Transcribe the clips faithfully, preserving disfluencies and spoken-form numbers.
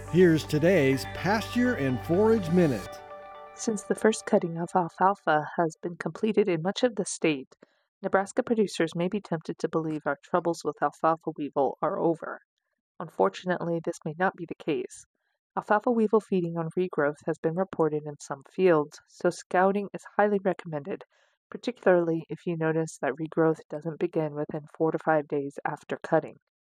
Here's today's Pasture and Forage Minute. Since the first cutting of alfalfa has been completed in much of the state, Nebraska producers may be tempted to believe our troubles with alfalfa weevil are over. Unfortunately, this may not be the case. Alfalfa weevil feeding on regrowth has been reported in some fields, so scouting is highly recommended, particularly if you notice that regrowth doesn't begin within four to five days after cutting.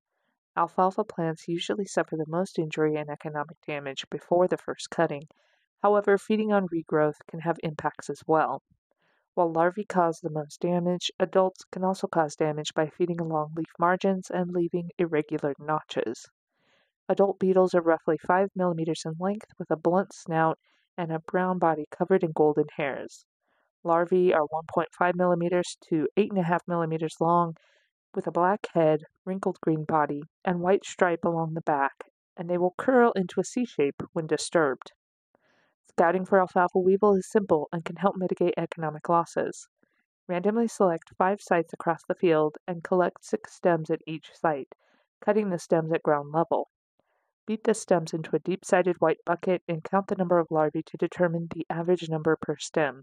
Alfalfa plants usually suffer the most injury and economic damage before the first cutting. However, feeding on regrowth can have impacts as well. While larvae cause the most damage, adults can also cause damage by feeding along leaf margins and leaving irregular notches. Adult beetles are roughly five millimeters in length with a blunt snout and a brown body covered in golden hairs. Larvae are one point five millimeters to eight point five millimeters long with a black head, wrinkled green body, and white stripe along the back, and they will curl into a C shape when disturbed. Scouting for alfalfa weevil is simple and can help mitigate economic losses. Randomly select five sites across the field and collect six stems at each site, cutting the stems at ground level. Beat the stems into a deep-sided white bucket and count the number of larvae to determine the average number per stem.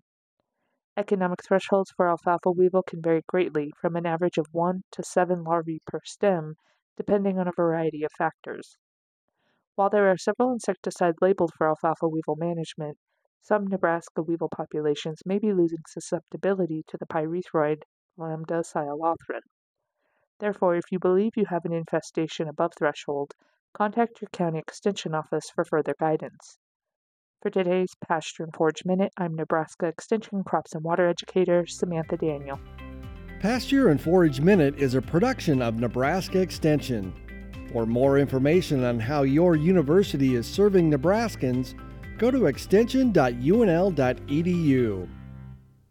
Economic thresholds for alfalfa weevil can vary greatly, from an average of one to seven larvae per stem, depending on a variety of factors. While there are several insecticides labeled for alfalfa weevil management, some Nebraska weevil populations may be losing susceptibility to the pyrethroid Lambda cyhalothrin. Therefore, if you believe you have an infestation above threshold, contact your county extension office for further guidance. For today's Pasture and Forage Minute, I'm Nebraska Extension Crops and Water Educator Samantha Daniel. Pasture and Forage Minute is a production of Nebraska Extension. For more information on how your university is serving Nebraskans, go to extension dot u n l dot e d u.